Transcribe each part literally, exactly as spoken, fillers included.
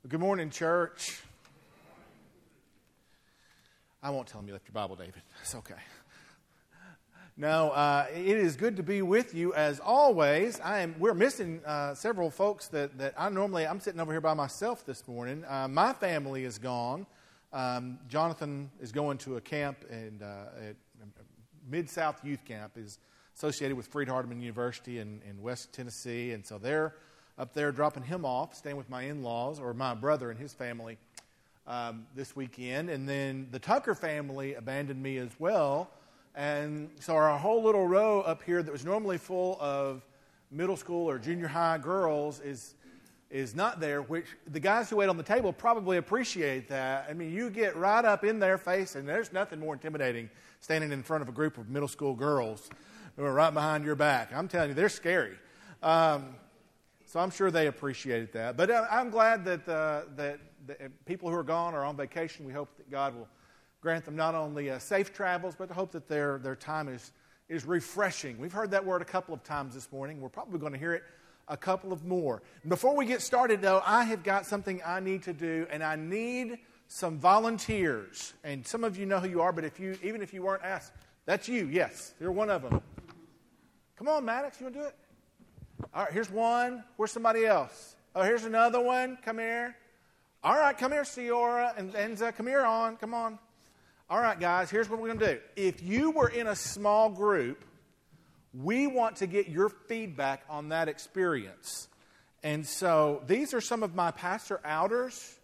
Good morning, church. I won't tell them you left your Bible, David. It's okay. No, uh, it is good to be with you as always. I am. We're missing uh, several folks that, that I normally. I'm sitting over here by myself this morning. Uh, my family is gone. Um, Jonathan is going to a camp and uh, at Mid-South Youth Camp is associated with Freed-Hardeman University in, in West Tennessee, and so they're up there dropping him off, staying with my in-laws or my brother and his family um, this weekend. And then the Tucker family abandoned me as well. And so our whole little row up here that was normally full of middle school or junior high girls is is not there, which the guys who wait on the table probably appreciate that. I mean, you get right up in their face, and there's nothing more intimidating standing in front of a group of middle school girls who are right behind your back. I'm telling you, they're scary. Um, so I'm sure they appreciated that. But I'm glad that, uh, that that people who are gone are on vacation. We hope that God will grant them not only uh, safe travels, but to hope that their, their time is, is refreshing. We've heard that word a couple of times this morning. We're probably going to hear it a couple of more. Before we get started, though, I have got something I need to do, and I need some volunteers. And some of you know who you are, but if you even if you weren't asked, that's you. Yes, you're one of them. Come on, Maddox, you want to do it? All right, here's one. Where's somebody else? Oh, here's another one. Come here. All right, come here, Ciora, and Enza. Come here on. Come on. All right, guys, here's what we're going to do. If you were in a small group, we want to get your feedback on that experience. And so these are some of my pastor outers,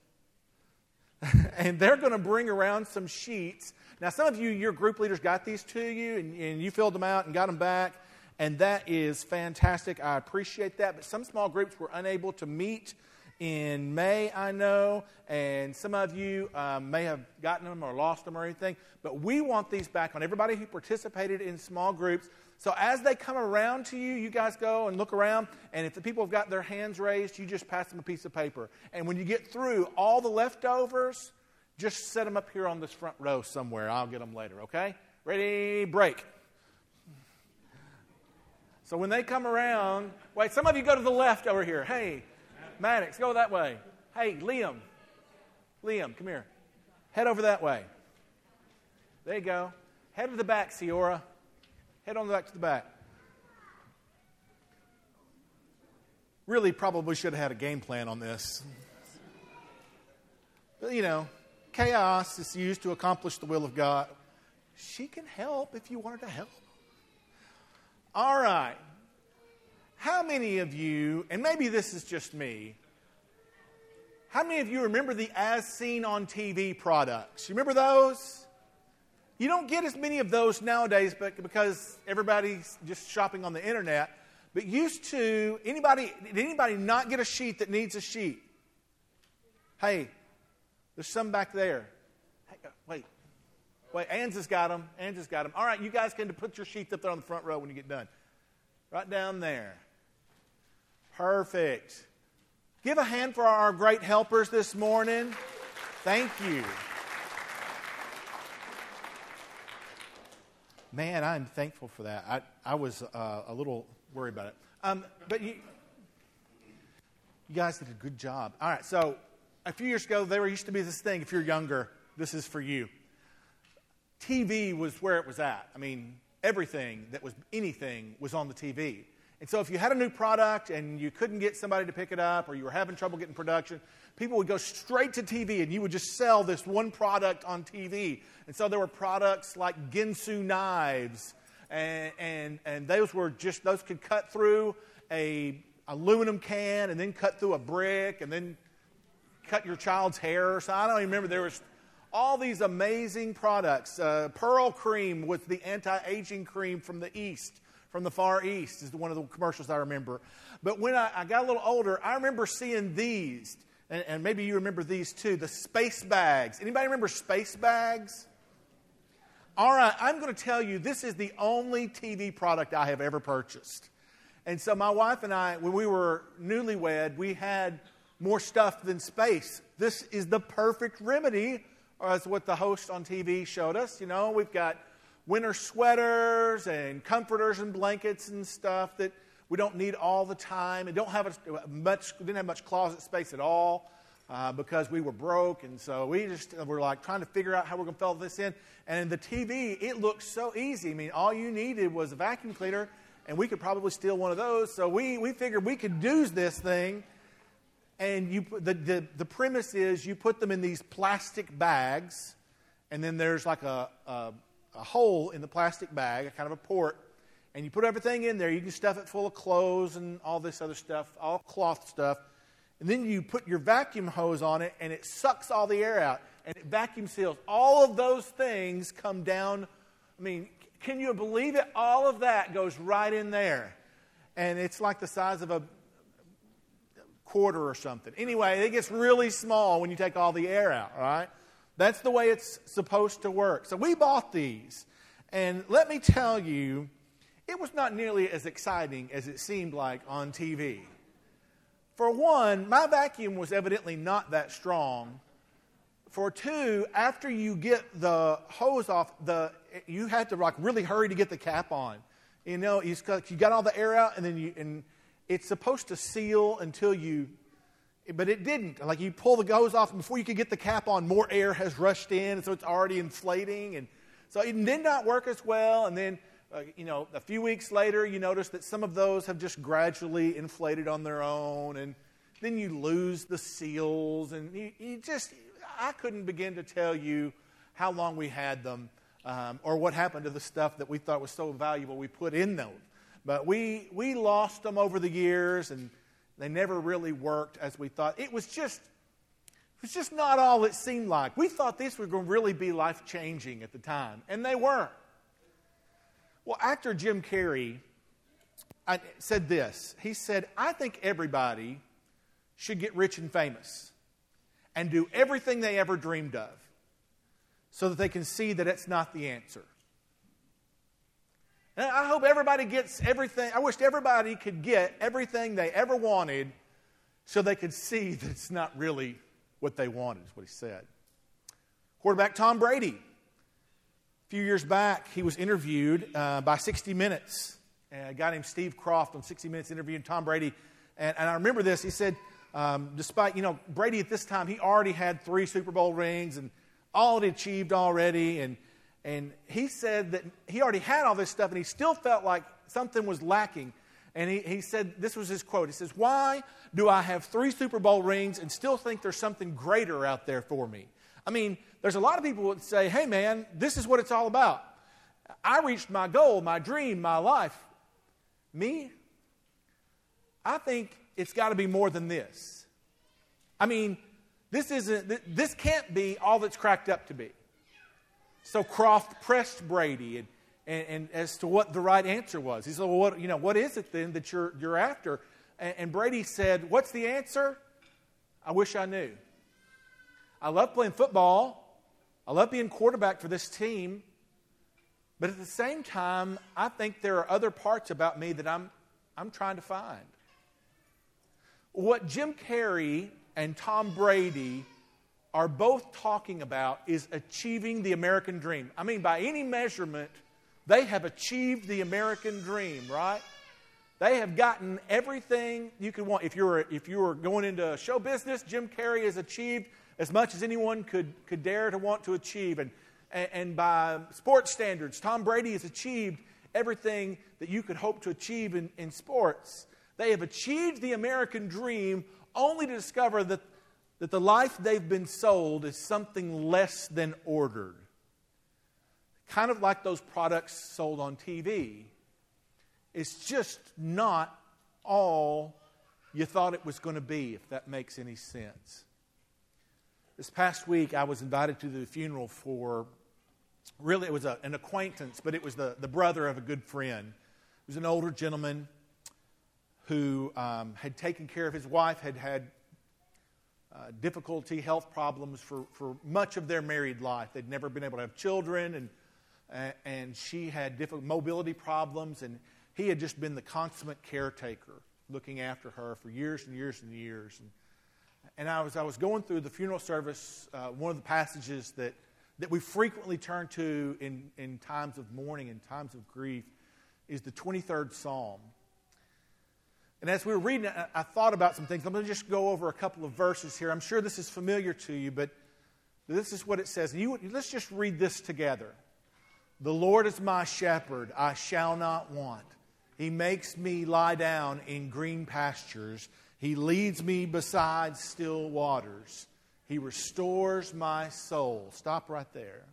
and they're going to bring around some sheets. Now, some of you, your group leaders got these to you, and, and you filled them out and got them back, and that is fantastic. I appreciate that. But some small groups were unable to meet in May, I know, and some of you um, may have gotten them or lost them or anything, but we want these back on everybody who participated in small groups. So as they come around to you, you guys go and look around, and if the people have got their hands raised, you just pass them a piece of paper. And when you get through all the leftovers, just set them up here on this front row somewhere. I'll get them later, okay? Ready, break. So when they come around, wait, some of you go to the left over here. Hey, Maddox, go that way. Hey, Liam. Liam, come here. Head over that way. There you go. Head to the back, Ciora. Head on back to the back. Really probably should have had a game plan on this. But, you know, chaos is used to accomplish the will of God. She can help if you want her to help. All right. How many of you, and maybe this is just me, how many of you remember the As Seen on T V products? You remember those? You don't get as many of those nowadays but because everybody's just shopping on the internet. But used to, anybody, did anybody not get a sheet that needs a sheet? Hey, there's some back there. Hey, wait. Wait, Anza's got them. Anza's got them. All right, you guys can put your sheets up there on the front row when you get done. Right down there. Perfect. Give a hand for our great helpers this morning. Thank you. Man, I'm thankful for that. I, I was uh, a little worried about it. Um, but you, you guys did a good job. All right, so a few years ago, there used to be this thing. If you're younger, this is for you. T V was where it was at. I mean, everything that was anything was on the T V. And so if you had a new product and you couldn't get somebody to pick it up or you were having trouble getting production, people would go straight to T V and you would just sell this one product on T V. And so there were products like Ginsu knives, and and, and those were just, those could cut through a aluminum can and then cut through a brick and then cut your child's hair or something. I don't even remember. There was all these amazing products. Uh, Pearl Cream was the anti-aging cream from the East. From the Far East is one of the commercials I remember. But when I, I got a little older, I remember seeing these, and, and maybe you remember these too, the space bags. Anybody remember space bags? All right, I'm going to tell you, this is the only T V product I have ever purchased. And so my wife and I, when we were newlywed, we had more stuff than space. This is the perfect remedy, as what the host on T V showed us. You know, we've got winter sweaters and comforters and blankets and stuff that we don't need all the time. And don't have a, much, didn't have much closet space at all. uh, because we were broke. And so we just were like trying to figure out how we're going to fill this in. And in the T V, it looked so easy. I mean, all you needed was a vacuum cleaner, and we could probably steal one of those. So we, we figured we could do this thing. And you put, the, the, the premise is you put them in these plastic bags, and then there's like a, a, a hole in the plastic bag, a kind of a port, and you put everything in there. You can stuff it full of clothes and all this other stuff, all cloth stuff. And then you put your vacuum hose on it, and it sucks all the air out, and it vacuum seals. All of those things come down. I mean, can you believe it? All of that goes right in there. And it's like the size of a quarter or something. Anyway, it gets really small when you take all the air out, right? That's the way it's supposed to work. So we bought these. And let me tell you, it was not nearly as exciting as it seemed like on T V. For one, my vacuum was evidently not that strong. For two, after you get the hose off, the you had to like really hurry to get the cap on. You know, you, you got all the air out, and then you and it's supposed to seal until you, but it didn't. Like you pull the hose off, and before you could get the cap on, more air has rushed in, and so it's already inflating, and so it did not work as well. And then, uh, you know, a few weeks later, you notice that some of those have just gradually inflated on their own, and then you lose the seals, and you, you just, I couldn't begin to tell you how long we had them, um, or what happened to the stuff that we thought was so valuable we put in them. But we we lost them over the years, and they never really worked as we thought. It was just it was just not all it seemed like. We thought these were going to really be life-changing at the time, and they weren't. Well, actor Jim Carrey I, said this. He said, "I think everybody should get rich and famous and do everything they ever dreamed of so that they can see that it's not the answer." And I hope everybody gets everything. I wish everybody could get everything they ever wanted so they could see that it's not really what they wanted, is what he said. Quarterback Tom Brady. A few years back, he was interviewed uh, by sixty minutes. And a guy named Steve Croft on sixty minutes interviewed Tom Brady. And, and I remember this. He said, um, despite, you know, Brady at this time, he already had three Super Bowl rings and all had achieved already. And And he said that he already had all this stuff, and he still felt like something was lacking. And he, he said, this was his quote. He says, "Why do I have three Super Bowl rings and still think there's something greater out there for me?" I mean, there's a lot of people that say, "Hey, man, this is what it's all about. I reached my goal, my dream, my life." Me? I think it's got to be more than this. I mean, this isn't. This can't be all that's cracked up to be. So Croft pressed Brady and, and, and as to what the right answer was. He said, "Well, what, you know, what is it then that you're you're after?" And, and Brady said, "What's the answer? I wish I knew. I love playing football. I love being quarterback for this team. But at the same time, I think there are other parts about me that I'm I'm trying to find." What Jim Carrey and Tom Brady are both talking about is achieving the American dream. I mean, by any measurement, they have achieved the American dream, right? They have gotten everything you could want. If you were if you were going into show business, Jim Carrey has achieved as much as anyone could, could dare to want to achieve. And, and, and by sports standards, Tom Brady has achieved everything that you could hope to achieve in, in sports. They have achieved the American dream only to discover that that the life they've been sold is something less than ordered. Kind of like those products sold on T V. It's just not all you thought it was going to be, if that makes any sense. This past week, I was invited to the funeral for, really it was a, an acquaintance, but it was the, the brother of a good friend. He was an older gentleman who um, had taken care of his wife, had had Uh, difficulty, health problems for, for much of their married life. They'd never been able to have children, and uh, and she had different mobility problems, and he had just been the consummate caretaker, looking after her for years and years and years. And, and I was I was going through the funeral service. Uh, one of the passages that, that we frequently turn to in, in times of mourning and times of grief is the twenty-third Psalm. And as we were reading it, I thought about some things. I'm going to just go over a couple of verses here. I'm sure this is familiar to you, but this is what it says. You, let's just read this together. The Lord is my shepherd, I shall not want. He makes me lie down in green pastures. He leads me beside still waters. He restores my soul. Stop right there.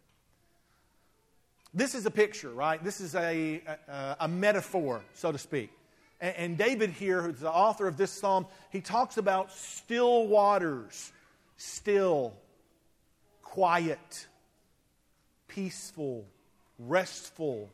This is a picture, right? This is a, a, a metaphor, so to speak. And, and David here, who's the author of this psalm, he talks about still waters. Still, quiet, peaceful, restful.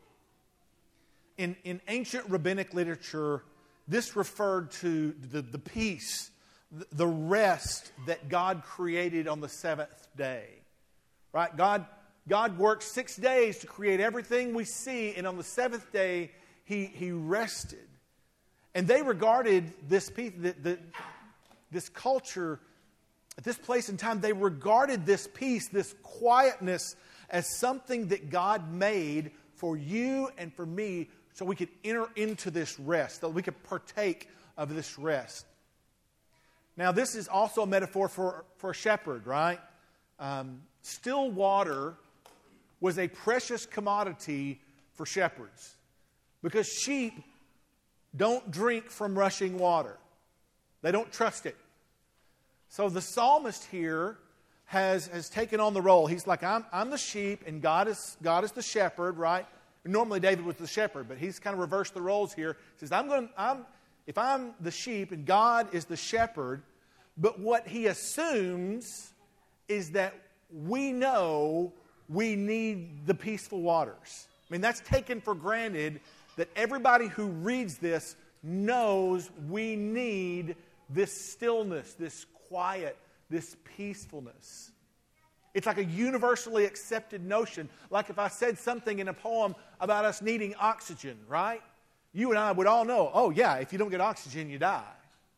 In, in ancient rabbinic literature, this referred to the, the peace, the, the rest that God created on the seventh day. Right? God, God worked six days to create everything we see, and on the seventh day, He, he rested. And they regarded this peace, the, the, this culture, at this place in time, they regarded this peace, this quietness, as something that God made for you and for me so we could enter into this rest, so we could partake of this rest. Now, this is also a metaphor for, for a shepherd, right? Um, still water was a precious commodity for shepherds because sheep don't drink from rushing water. They don't trust it. So the psalmist here has, has taken on the role. He's like, I'm, I'm the sheep and God is, God is the shepherd, right? Normally David was the shepherd, but he's kind of reversed the roles here. He says, I'm going, I'm, if I'm the sheep and God is the shepherd, but what he assumes is that we know we need the peaceful waters. I mean, that's taken for granted that everybody who reads this knows we need this stillness, this quiet, this peacefulness. It's like a universally accepted notion. Like if I said something in a poem about us needing oxygen, right? You and I would all know, oh yeah, if you don't get oxygen, you die.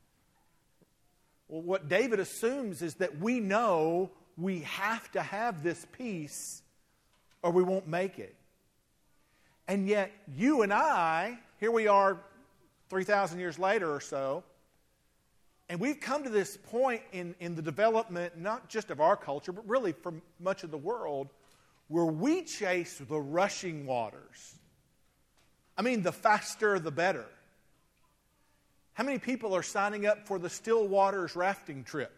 Well, what David assumes is that we know we have to have this peace or we won't make it. And yet, you and I, here we are three thousand years later or so, and we've come to this point in, in the development, not just of our culture, but really for much of the world, where we chase the rushing waters. I mean, the faster, the better. How many people are signing up for the Still Waters rafting trip?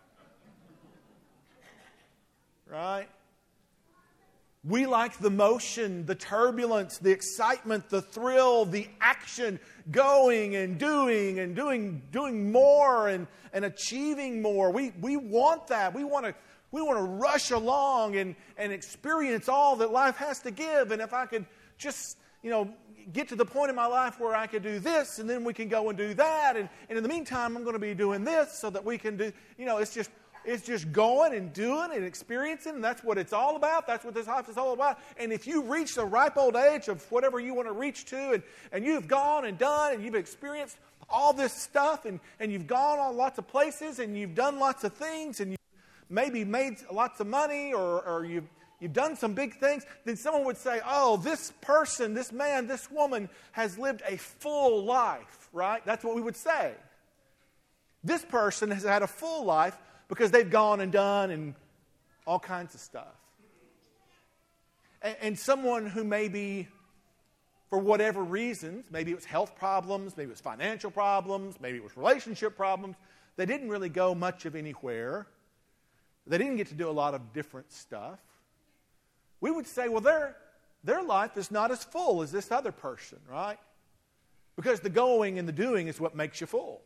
Right? We like the motion, the turbulence, the excitement, the thrill, the action, going and doing and doing doing more and, and achieving more. We we want that. We want to we want to rush along and, and experience all that life has to give. And if I could just, you know, get to the point in my life where I could do this and then we can go and do that. And, and in the meantime, I'm going to be doing this so that we can do, you know, it's just It's just going and doing and experiencing, and that's what it's all about. That's what this life is all about. And if you reach the ripe old age of whatever you want to reach to, and, and you've gone and done, and you've experienced all this stuff, and, and you've gone on lots of places, and you've done lots of things, and you've maybe made lots of money, or, or you've, you've done some big things, then someone would say, oh, this person, this man, this woman has lived a full life, right? That's what we would say. This person has had a full life, because they've gone and done and all kinds of stuff. And, and someone who maybe, for whatever reasons, maybe it was health problems, maybe it was financial problems, maybe it was relationship problems, they didn't really go much of anywhere. They didn't get to do a lot of different stuff. We would say, well, their, their life is not as full as this other person, right? Because the going and the doing is what makes you full.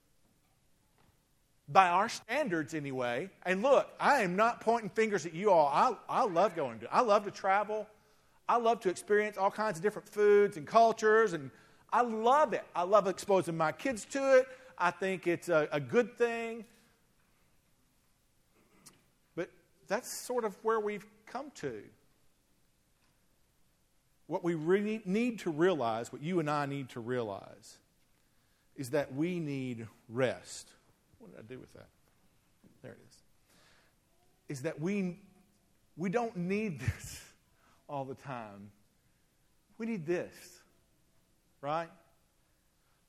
By our standards anyway. And look, I am not pointing fingers at you all. I, I love going to, I love to travel. I love to experience all kinds of different foods and cultures. And I love it. I love exposing my kids to it. I think it's a, a good thing. But that's sort of where we've come to. What we really need to realize, what you and I need to realize, is that we need rest. What did I do with that? There it is. Is that we, we don't need this all the time. We need this, right?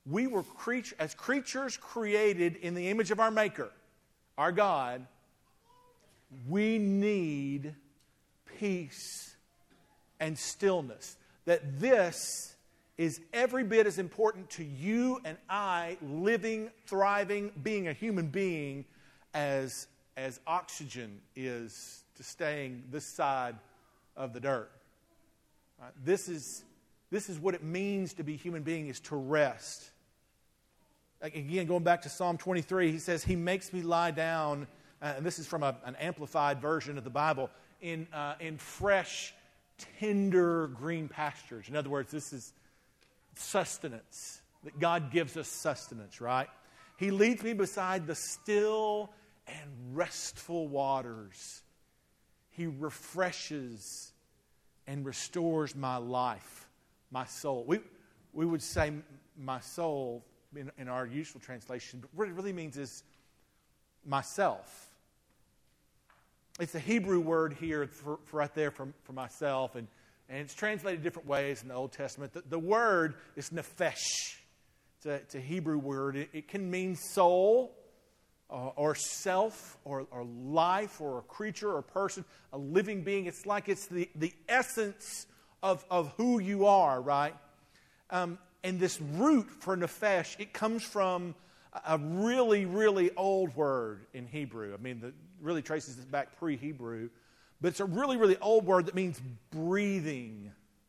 we were creature, as creatures created in the image of our Maker, our God, we need peace and stillness. That this is every bit as important to you and I living, thriving, being a human being as, as oxygen is to staying this side of the dirt. Right? This is, this is what it means to be a human being, is to rest. Again, going back to Psalm twenty-three, he says, He makes me lie down, uh, and this is from a, an amplified version of the Bible, in, uh, in fresh, tender green pastures. In other words, this is sustenance, that God gives us sustenance, right? He leads me beside the still and restful waters. He refreshes and restores my life, my soul. We, we would say my soul in, in our usual translation, but what it really means is myself. It's a Hebrew word here for, for right there for, for myself, and, and it's translated different ways in the Old Testament. The, the word is nephesh. It's a, it's a Hebrew word. It, it can mean soul, uh, or self, or, or life, or a creature, or a person, a living being. It's like it's the, the essence of, of who you are, right? Um, and this root for nephesh, it comes from a really, really old word in Hebrew. I mean, it really traces it back pre-Hebrew. But it's a really, really old word that means breathing.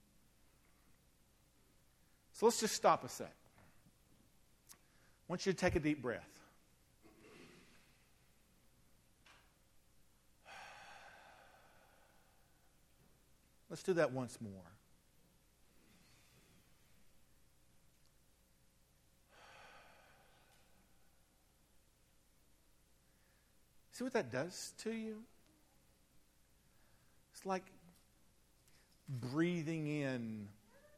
So let's just stop a sec. I want you to take a deep breath. Let's do that once more. See what that does to you? It's like breathing in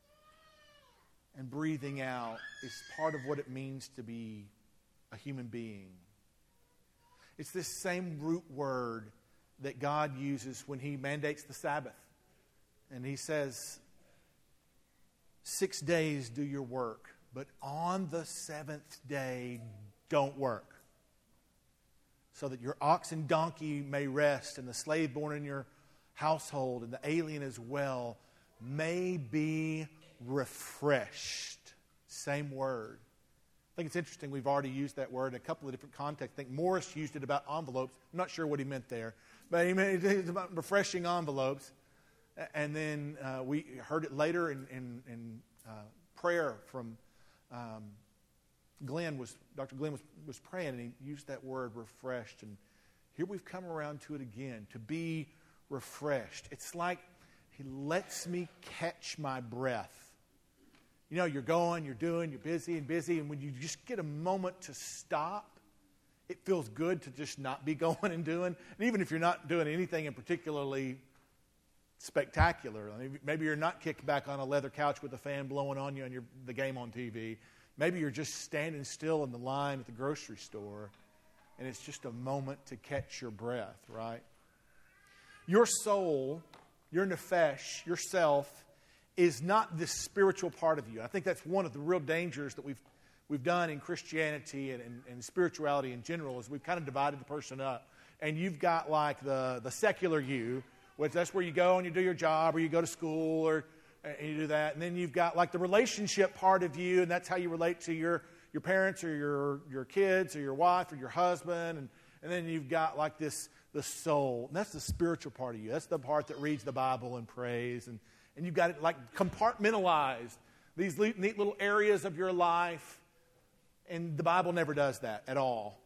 and breathing out is part of what it means to be a human being. It's this same root word that God uses when He mandates the Sabbath. And He says, six days do your work, but on the seventh day don't work, so that your ox and donkey may rest, and the slave born in your household, and the alien as well, may be refreshed. Same word. I think it's interesting we've already used that word in a couple of different contexts. I think Morris used it about envelopes. I'm not sure what he meant there, but he meant it about refreshing envelopes. And then uh, we heard it later in, in, in uh, prayer from um, Glenn was, Doctor Glenn was, was praying, and he used that word refreshed. And here we've come around to it again, to be refreshed. It's like He lets me catch my breath. You know, you're going, you're doing, you're busy and busy, and when you just get a moment to stop, it feels good to just not be going and doing. And even if you're not doing anything in particularly spectacular, I mean, maybe you're not kicked back on a leather couch with a fan blowing on you and your, the game on T V. Maybe you're just standing still in the line at the grocery store, and it's just a moment to catch your breath, right? Your soul, your nephesh, yourself, is not this spiritual part of you. I think that's one of the real dangers that we've we've done in Christianity and, and, and spirituality in general, is we've kind of divided the person up. And you've got like the, the secular you, which that's where you go and you do your job, or you go to school, or and you do that. And then you've got like the relationship part of you, and that's how you relate to your, your parents or your, your kids or your wife or your husband. And, and then you've got like this, the soul. And that's the spiritual part of you. That's the part that reads the Bible and prays. And, and you've got it like compartmentalized, these neat little areas of your life. And the Bible never does that at all.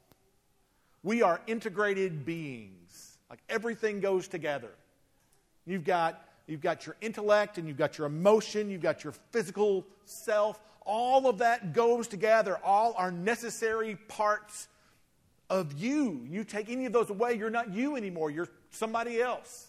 We are integrated beings. Like everything goes together. You've got You've got your intellect, and you've got your emotion, you've got your physical self. All of that goes together. All are necessary parts of you. You take any of those away, you're not you anymore. You're somebody else.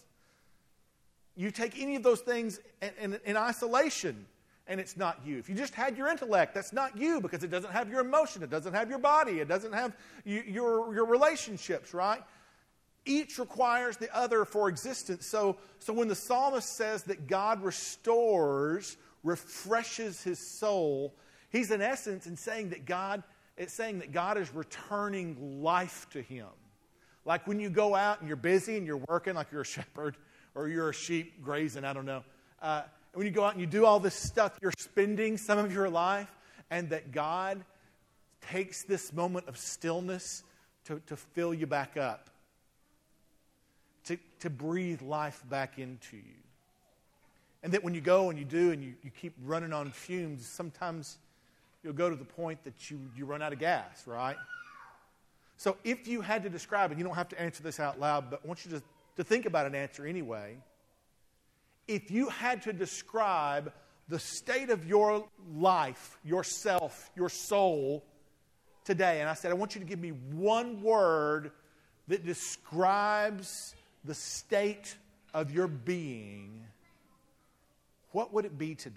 You take any of those things in, in, in isolation, and it's not you. If you just had your intellect, that's not you, because it doesn't have your emotion. It doesn't have your body. It doesn't have you, your, your relationships, right? Each requires the other for existence. So, so when the psalmist says that God restores, refreshes his soul, He's in essence in saying that God, it's saying that God is returning life to him. Like when you go out and you're busy and you're working, like you're a shepherd or you're a sheep grazing, I don't know. Uh, when you go out and you do all this stuff, you're spending some of your life, and that God takes this moment of stillness to, to fill you back up, to, to breathe life back into you. And that when you go and you do and you, you keep running on fumes, sometimes you'll go to the point that you, you run out of gas, right? So if you had to describe it, you don't have to answer this out loud, but I want you to, to think about an answer anyway. If you had to describe the state of your life, yourself, your soul today, and I said, I want you to give me one word that describes the state of your being, what would it be today?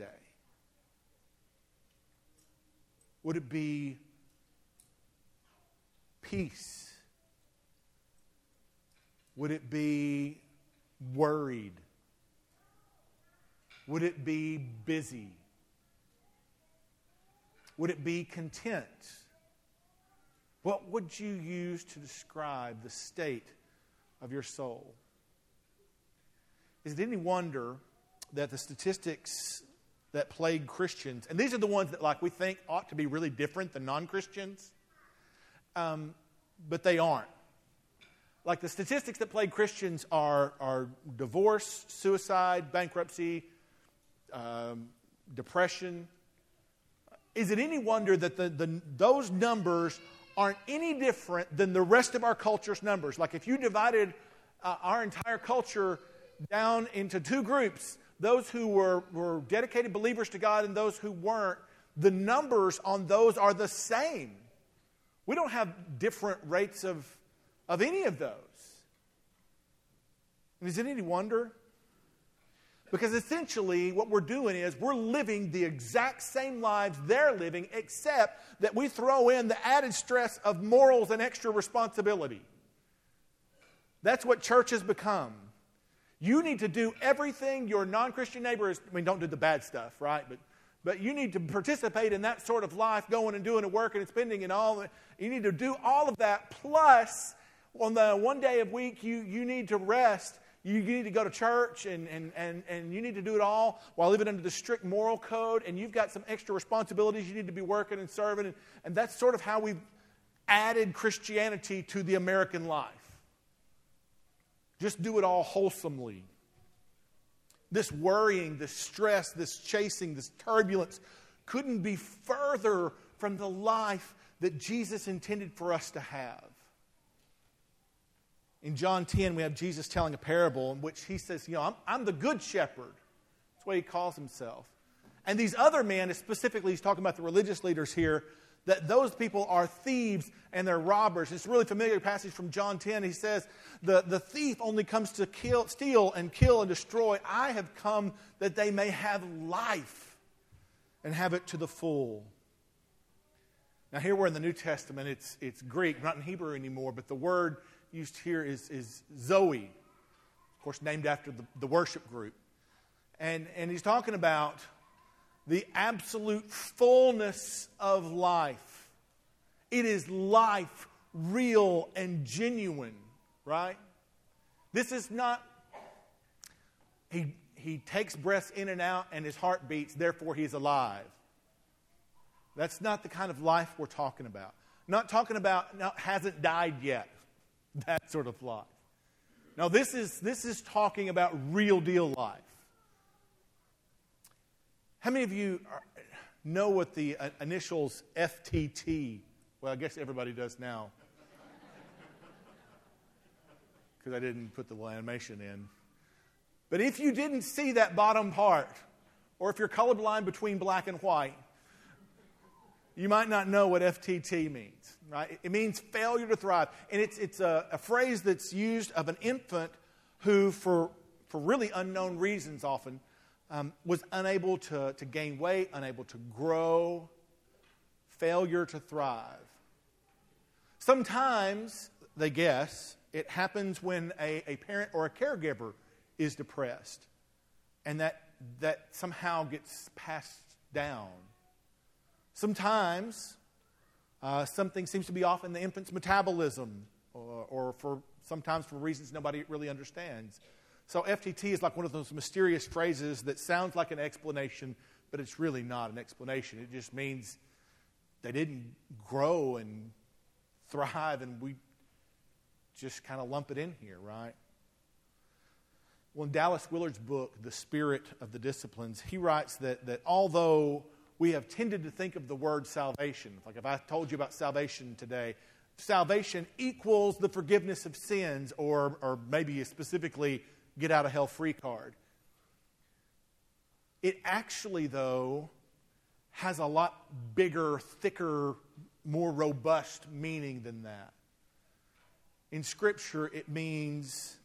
Would it be peace? Would it be worried? Would it be busy? Would it be content? What would you use to describe the state of your soul? Is it any wonder that the statistics that plague Christians, and these are the ones that like we think ought to be really different than non-Christians, um, but they aren't. Like the statistics that plague Christians are, are divorce, suicide, bankruptcy, um, depression. Is it any wonder that the, the those numbers aren't any different than the rest of our culture's numbers? Like if you divided uh, our entire culture down into two groups, those who were, were dedicated believers to God and those who weren't, the numbers on those are the same. We don't have different rates of, of any of those. And is it any wonder? Because essentially what we're doing is we're living the exact same lives they're living, except that we throw in the added stress of morals and extra responsibility. That's what church has become. You need to do everything your non-Christian neighbor is, I mean, don't do the bad stuff, right? But but you need to participate in that sort of life, going and doing and working and spending and all. You need to do all of that. Plus, on the one day of week, you, you need to rest. You, you need to go to church and, and, and, and you need to do it all while living under the strict moral code. And you've got some extra responsibilities you need to be working and serving. And, and that's sort of how we've added Christianity to the American life. Just do it all wholesomely. This worrying, this stress, this chasing, this turbulence couldn't be further from the life that Jesus intended for us to have. In John ten, we have Jesus telling a parable in which he says, you know, I'm, I'm the good shepherd. That's what he calls himself. And these other men, specifically he's talking about the religious leaders here, that those people are thieves and they're robbers. It's a really familiar passage from John ten. He says, the, the thief only comes to kill, steal and kill and destroy. I have come that they may have life and have it to the full. Now here we're in the New Testament. It's, it's Greek, not in Hebrew anymore, but the word used here is, is Zoe. Of course, named after the, the worship group. And, and he's talking about the absolute fullness of life. It is life, real and genuine, right? This is not, he, he takes breaths in and out and his heart beats, therefore he's alive. That's not the kind of life we're talking about. Not talking about, no, hasn't died yet. That sort of life. No, this is, this is talking about real deal life. How many of you are, know what the uh, initials F T T? Well, I guess everybody does now. Because I didn't put the little animation in. But if you didn't see that bottom part, or if you're colorblind between black and white, you might not know what F T T means, right? It means failure to thrive. And it's, it's a, a phrase that's used of an infant who, for, for really unknown reasons often, Um, was unable to, to gain weight, unable to grow, failure to thrive. Sometimes, they guess, it happens when a, a parent or a caregiver is depressed, and that, that somehow gets passed down. Sometimes uh, something seems to be off in the infant's metabolism, or, or for sometimes for reasons nobody really understands. So F T T is like one of those mysterious phrases that sounds like an explanation, but it's really not an explanation. It just means they didn't grow and thrive, and we just kind of lump it in here, right? Well, in Dallas Willard's book, The Spirit of the Disciplines, he writes that, that although we have tended to think of the word salvation, like if I told you about salvation today, salvation equals the forgiveness of sins, or, or maybe specifically get out of hell free card. It actually, though, has a lot bigger, thicker, more robust meaning than that. In Scripture, it means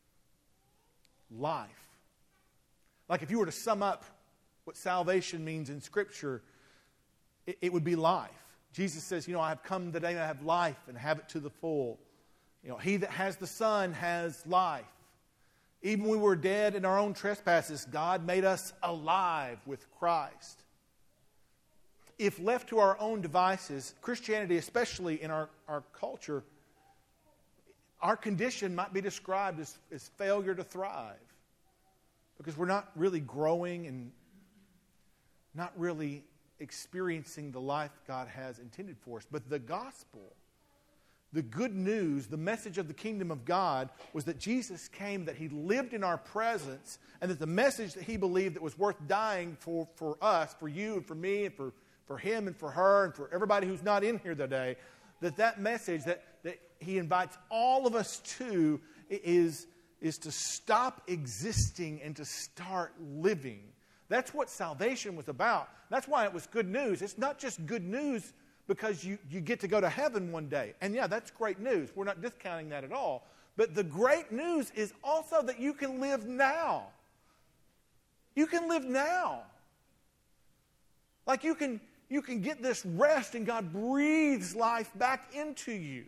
life. Like if you were to sum up what salvation means in Scripture, it, it would be life. Jesus says, you know, I have come that I may have life and have it to the full. You know, he that has the Son has life. Even when we were dead in our own trespasses, God made us alive with Christ. If left to our own devices, Christianity, especially in our, our culture, our condition might be described as, as failure to thrive. Because we're not really growing and not really experiencing the life God has intended for us. But the gospel, the good news, the message of the kingdom of God was that Jesus came, that He lived in our presence, and that the message that He believed that was worth dying for, for us, for you and for me and for, for Him and for her and for everybody who's not in here today, that that message that, that He invites all of us to is, is to stop existing and to start living. That's what salvation was about. That's why it was good news. It's not just good news because you, you get to go to heaven one day. And yeah, that's great news. We're not discounting that at all. But the great news is also that you can live now. You can live now. Like you can, you can get this rest and God breathes life back into you.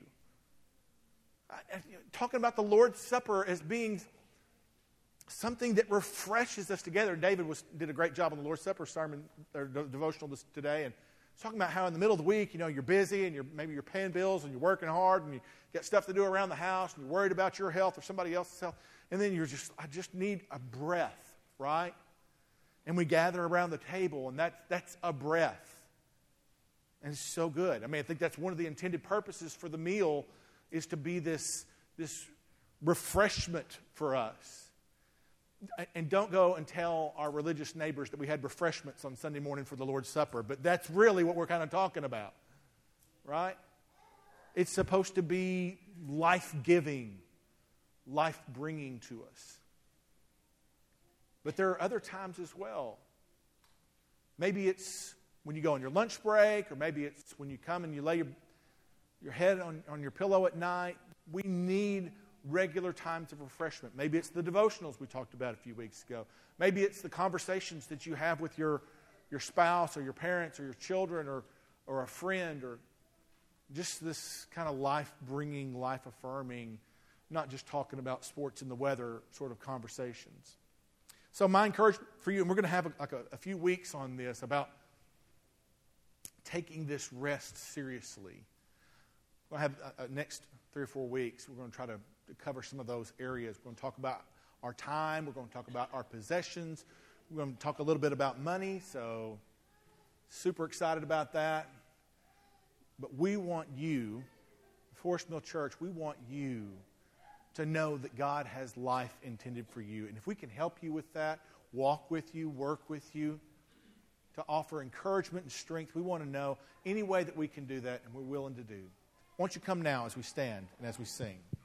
Talking about the Lord's Supper as being something that refreshes us together. David was, did a great job on the Lord's Supper sermon or devotional this, today, and talking about how in the middle of the week, you know, you're busy and you're maybe you're paying bills and you're working hard and you got stuff to do around the house and you're worried about your health or somebody else's health, and then you're just, I just need a breath, right? And we gather around the table, and that, that's a breath. And it's so good. I mean, I think that's one of the intended purposes for the meal is to be this, this refreshment for us. And don't go and tell our religious neighbors that we had refreshments on Sunday morning for the Lord's Supper, but that's really what we're kind of talking about, right? It's supposed to be life-giving, life-bringing to us. But there are other times as well. Maybe it's when you go on your lunch break, or maybe it's when you come and you lay your, your head on, on your pillow at night. We need regular times of refreshment. Maybe it's the devotionals we talked about a few weeks ago. Maybe it's the conversations that you have with your, your spouse or your parents or your children or, or a friend, or just this kind of life-bringing, life-affirming, not just talking about sports and the weather sort of conversations. So my encouragement for you, and we're going to have a, like a, a few weeks on this about taking this rest seriously. We'll have uh, uh, next three or four weeks, we're going to try to to cover some of those areas. We're going to talk about our time. We're going to talk about our possessions. We're going to talk a little bit about money, so super excited about that. But we want you, Forest Mill Church, we want you to know that God has life intended for you. And if we can help you with that, walk with you, work with you, to offer encouragement and strength, we want to know any way that we can do that, and we're willing to do. Won't you come now as we stand and as we sing?